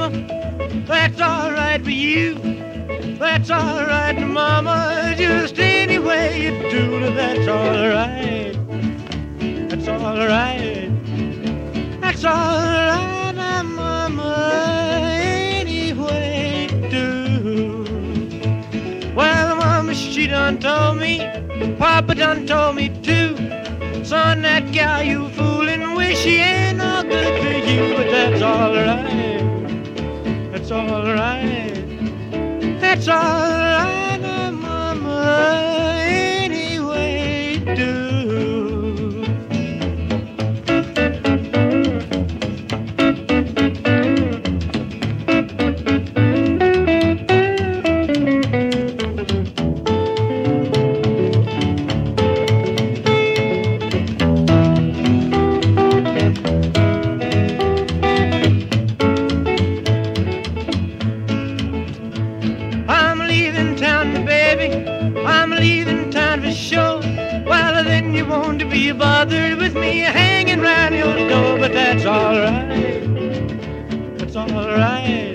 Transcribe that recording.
mama, that's all right with you. That's all right, mama, just any way you do, that's all right. That's all right. That's all right, mama, any way you do. Well, mama, she done told me, papa done told me too. Son, that gal you foolin' with, she ain't no good to you, but that's all right. That's all right. That's all right, mama, any way you do. I'm leaving town for sure. Well, then you won't be bothered with me hanging round your door, but that's all right. That's all right.